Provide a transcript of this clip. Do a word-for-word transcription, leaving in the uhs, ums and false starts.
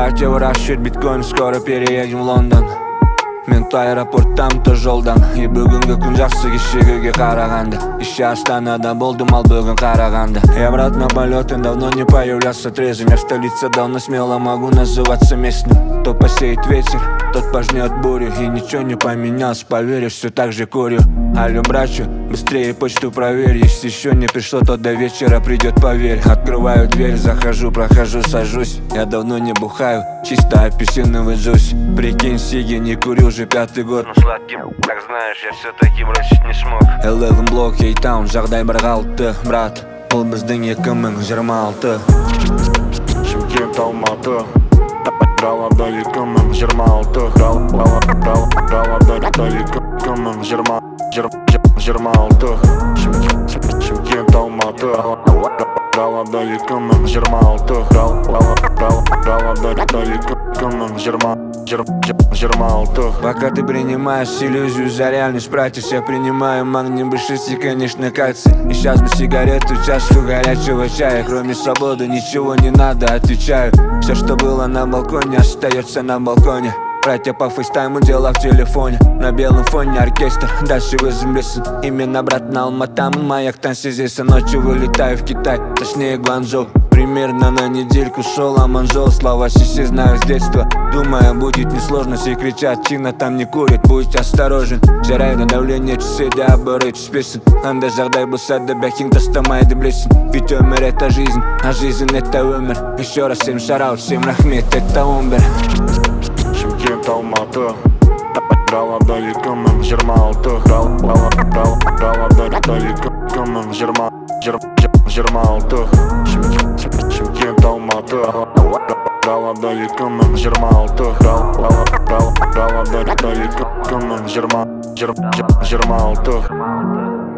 Братья выращивают биткоин, скоро переедем в Лондон. Мен то аэропорттан, то жолдан. И бүгінгі күн жақсы кешегіге қарағанда. Еще Астанада болдым, ал бүгін қарағанда. И обратно полеты давно не появлялся трезвым. Я в столице давно смело могу называться местным. То посеет ветер, тот пожнет бурю. И ничего не поменялось, поверишь, все так же курю. Алло, братью, быстрее почту проверь. Если еще не пришло, то до вечера придет, поверь. Открываю дверь, захожу, прохожу, сажусь. Я давно не бухаю, чисто апельсиновый джусь. Прикинь, сиги не курю уже пятый год. Но сладким, как знаешь, я все-таки бросить не смог. Eleven блок, Кейтаун, жағдай бір қалыпты. Брат, бұл біздің екі мың жиырма алты. Шымкент, Алматы, далада екі мың жиырма алты. Далада екі мың жиырма алты. Шымкент, Алматы, далада екі мың жиырма алты. Далада екі мың жиырма алты. Пока ты принимаешь иллюзию за реальность, братец, я принимаю магний бэ шесть и, конечно, кальций. И сейчас бы сигарету, чашку горячего чая. Кроме свободы ничего не надо, отвечаю. Все, что было на балконе, остается на балконе. Братья по фейстайму, дела в телефоне. На белом фоне оркестр, дальше вызумлесен. Именно брат на Алматам, маяк танцизеса. Ночью вылетаю в Китай, точнее Гуанчжоу. Примерно на недельку шел Аманжол. Слова Сиси знаю с детства. Думаю, будет несложно, все кричат, Чина там не курит, будь осторожен. Жарай на давление, часы да оборот спесен. Анда жағдай болса да бәкең тастамайды білесің. Ведь өмір это жизнь, а жизнь это өмір. Еще раз всем шараут, всем рахмет, это умбер. Шымкент, Алматы, далада екі мың жиырма алты. Далада екі мың жиырма алты. Шымкент, Алматы, далада екі мың жиырма алты. Далада екі мың жиырма алты.